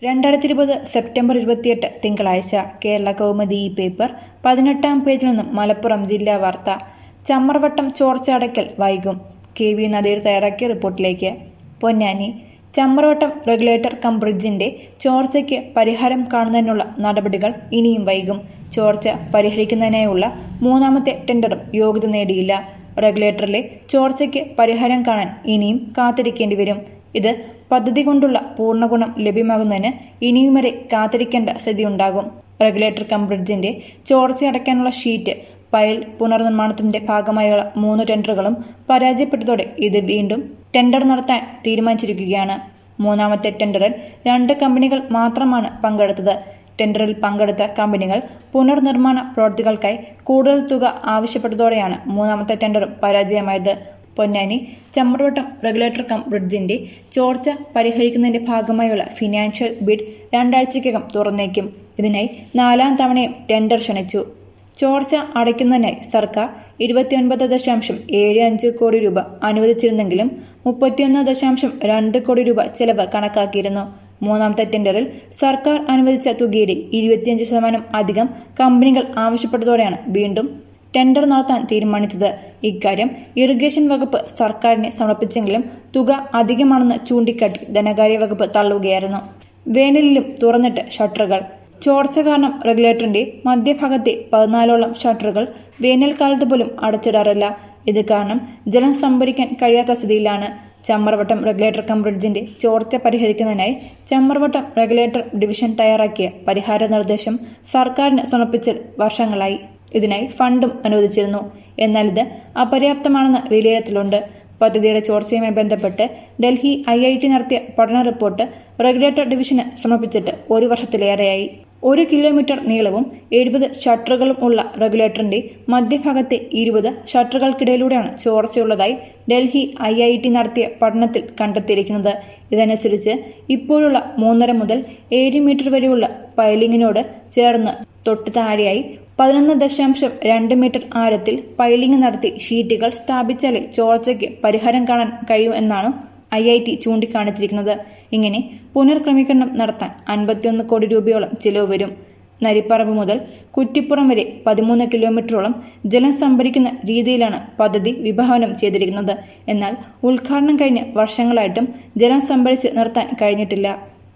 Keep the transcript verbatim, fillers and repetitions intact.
രണ്ടായിരത്തി ഇരുപത് സെപ്റ്റംബർ ഇരുപത്തിയെട്ട് തിങ്കളാഴ്ച കേരള കൗമുദി ഈ പേപ്പർ പതിനെട്ടാം പേജിൽ നിന്നും മലപ്പുറം ജില്ലാ വാർത്ത. ചമ്മർവട്ടം ചോർച്ച അടയ്ക്കൽ വൈകും. കെ വി നദീർ തയ്യാറാക്കിയ റിപ്പോർട്ടിലേക്ക്. പൊന്നാനി ചമ്മർവട്ടം റെഗുലേറ്റർ കം ബ്രിഡ്ജിന്റെ ചോർച്ചയ്ക്ക് പരിഹാരം കാണുന്നതിനുള്ള നടപടികൾ ഇനിയും വൈകും. ചോർച്ച പരിഹരിക്കുന്നതിനായുള്ള മൂന്നാമത്തെ ടെൻഡറും യോഗ്യത നേടിയില്ല. റെഗുലേറ്ററിലെ ചോർച്ചയ്ക്ക് പരിഹാരം കാണാൻ ഇനിയും കാത്തിരിക്കേണ്ടി വരും. ഇത് പദ്ധതി കൊണ്ടുള്ള പൂർണ്ണഗുണം ലഭ്യമാകുന്നതിന് ഇനിയും വരെ കാത്തിരിക്കേണ്ട സ്ഥിതിയുണ്ടാകും. റെഗുലേറ്റർ കം ബ്രിഡ്ജിന്റെ ചോർച്ചയടയ്ക്കാനുള്ള ഷീറ്റ് പൈൽ പുനർനിർമ്മാണത്തിന്റെ ഭാഗമായുള്ള മൂന്ന് ടെൻഡറുകളും പരാജയപ്പെട്ടതോടെ ഇത് വീണ്ടും ടെൻഡർ നടത്താൻ തീരുമാനിച്ചിരിക്കുകയാണ്. മൂന്നാമത്തെ ടെൻഡറിൽ രണ്ട് കമ്പനികൾ മാത്രമാണ് പങ്കെടുത്തത്. ടെൻഡറിൽ പങ്കെടുത്ത കമ്പനികൾ പുനർനിർമ്മാണ പ്രവൃത്തികൾക്കായി കൂടുതൽ തുക ആവശ്യപ്പെട്ടതോടെയാണ് മൂന്നാമത്തെ ടെൻഡറും പരാജയമായത്. പൊന്നാനി ചമ്മർവട്ടം റെഗുലേറ്റർ കം ബ്രിഡ്ജിന്റെ ചോർച്ച പരിഹരിക്കുന്നതിന്റെ ഭാഗമായുള്ള ഫിനാൻഷ്യൽ ബിഡ് രണ്ടാഴ്ചയ്ക്കകം തുറന്നേക്കും. ഇതിനായി നാലാം തവണയും ടെൻഡർ ക്ഷണിച്ചു. ചോർച്ച അടയ്ക്കുന്നതിനായി സർക്കാർ ഇരുപത്തിയൊൻപത് ദശാംശം ഏഴ് അഞ്ച് കോടി രൂപ അനുവദിച്ചിരുന്നെങ്കിലും മുപ്പത്തിയൊന്ന് ദശാംശം രണ്ട് കോടി രൂപ ചെലവ് കണക്കാക്കിയിരുന്നു. മൂന്നാമത്തെ ടെൻഡറിൽ സർക്കാർ അനുവദിച്ച തുകയുടെ ഇരുപത്തിയഞ്ച് ശതമാനം അധികം കമ്പനികൾ ആവശ്യപ്പെട്ടതോടെയാണ് വീണ്ടും ടെൻഡർ നടത്താൻ തീരുമാനിച്ചത്. ഇക്കാര്യം ഇറിഗേഷൻ വകുപ്പ് സർക്കാരിനെ സമർപ്പിച്ചെങ്കിലും തുക അധികമാണെന്ന് ചൂണ്ടിക്കാട്ടി ധനകാര്യ വകുപ്പ് തള്ളുകയായിരുന്നു. വേനലിലും തുറന്നിട്ട് ഷട്ടറുകൾ. ചോർച്ച കാരണം റെഗുലേറ്ററിന്റെ മധ്യഭാഗത്തെ പതിനാലോളം ഷട്ടറുകൾ വേനൽക്കാലത്ത് പോലും അടച്ചിടാറില്ല. ഇത് കാരണം ജലം സംഭരിക്കാൻ കഴിയാത്ത സ്ഥിതിയിലാണ്. ചമ്മർവട്ടം റെഗുലേറ്റർ കം ബ്രിഡ്ജിന്റെ ചോർച്ച പരിഹരിക്കുന്നതിനായി ചമ്മർവട്ടം റെഗുലേറ്റർ ഡിവിഷൻ തയ്യാറാക്കിയ പരിഹാര നിർദ്ദേശം സർക്കാരിന് സമർപ്പിച്ച് വർഷങ്ങളായി. ഇതിനായി ഫണ്ടും അനുവദിച്ചിരുന്നു. എന്നാൽ ഇത് അപര്യാപ്തമാണെന്ന് വിലയിരുത്തലുണ്ട്. പദ്ധതിയുടെ ചോർച്ചയുമായി ബന്ധപ്പെട്ട് ഡൽഹി ഐ ഐ ടി നടത്തിയ പഠന റിപ്പോർട്ട് റെഗുലേറ്റർ ഡിവിഷന് സമർപ്പിച്ചിട്ട് ഒരു വർഷത്തിലേറെയായി. ഒരു കിലോമീറ്റർ നീളവും എഴുപത് ഷട്ടറുകളും ഉള്ള റെഗുലേറ്ററിന്റെ മധ്യഭാഗത്തെ ഇരുപത് ഷട്ടറുകൾക്കിടയിലൂടെയാണ് ചോർച്ചയുള്ളതായി ഡൽഹി ഐ ഐ ടി നടത്തിയ പഠനത്തിൽ കണ്ടെത്തിയിരിക്കുന്നത്. ഇതനുസരിച്ച് ഇപ്പോഴുള്ള മൂന്നര മുതൽ ഏഴ് മീറ്റർ വരെയുള്ള പൈലിങ്ങിനോട് ചേർന്ന് തൊട്ടു താഴെയായി പതിനൊന്ന് ദശാംശം രണ്ട് മീറ്റർ ആഴത്തിൽ പൈലിംഗ് നടത്തി ഷീറ്റുകൾ സ്ഥാപിച്ചാലേ ചോർച്ചയ്ക്ക് പരിഹാരം കാണാൻ കഴിയൂ എന്നാണ് ഐ ഐ ടി ചൂണ്ടിക്കാണിച്ചിരിക്കുന്നത്. ഇങ്ങനെ പുനർക്രമീകരണം നടത്താൻ അൻപത്തിയൊന്ന് കോടി രൂപയോളം ചിലവ് വരും. നരിപ്പറമ്പ് മുതൽ കുറ്റിപ്പുറം വരെ പതിമൂന്ന് കിലോമീറ്ററോളം ജലം സംഭരിക്കുന്ന രീതിയിലാണ് പദ്ധതി വിഭാവനം ചെയ്തിരിക്കുന്നത്. എന്നാൽ ഉദ്ഘാടനം കഴിഞ്ഞ് വർഷങ്ങളായിട്ടും ജലം സംഭരിച്ച് നിർത്താൻ കഴിഞ്ഞിട്ടില്ല.